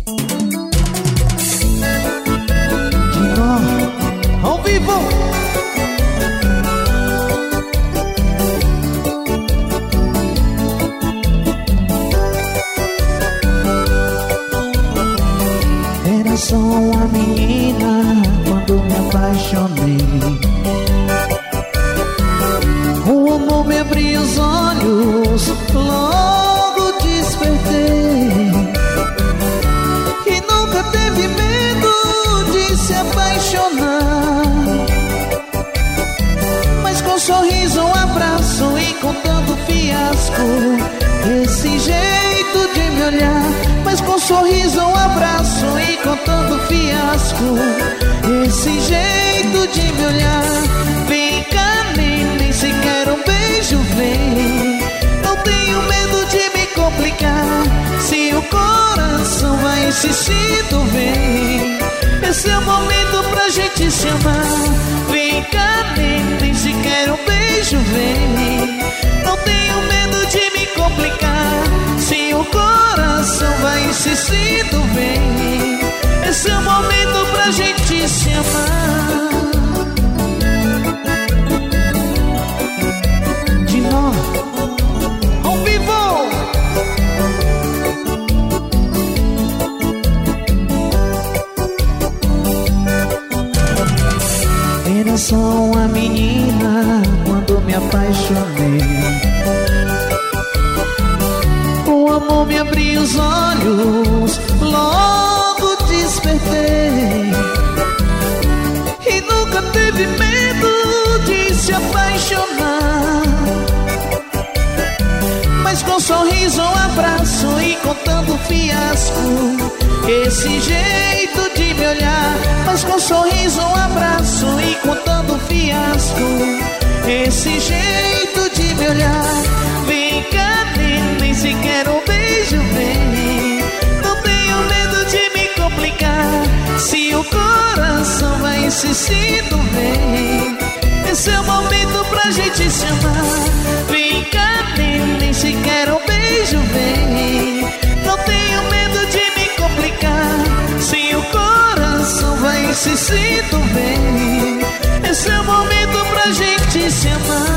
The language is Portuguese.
Ao vivo. Era só uma menina quando me apaixonei. O amor me abriu os olhos, logo despertei. E nunca teve medo de se apaixonar. Mas com sorriso, um abraço e contando fiasco, esse jeito de me olhar. Mas com sorriso, um abraço e contando fiasco, esse jeito de me olhar. Vem cá, nem sequer um beijo vem. Não tenho medo de me complicar, se o coração vai insistindo, vem. Esse é o momento pra gente se amar. Vem cá, nem sequer um beijo vem. Não tenho medo de me complicar, se o coração vai insistindo, vem. Esse é o momento pra gente se amar. De novo, ao vivo. Era só uma menina quando me apaixonei. O amor me abriu os olhos, logo despertei. E nunca teve medo de se apaixonar. Mas com sorriso, um abraço e contando fiasco, esse jeito de me olhar. Mas com sorriso, um abraço e contando fiasco, esse jeito de me olhar. Vem cá, nem sequer um beijo vem. Não tenho medo de me complicar, se o coração vai insistindo, vem. Esse é o momento pra gente se amar. Vem cá, nem sequer um beijo vem. Não tenho medo de me complicar, se o coração vai insistindo, vem. Esse é o momento pra gente se amar.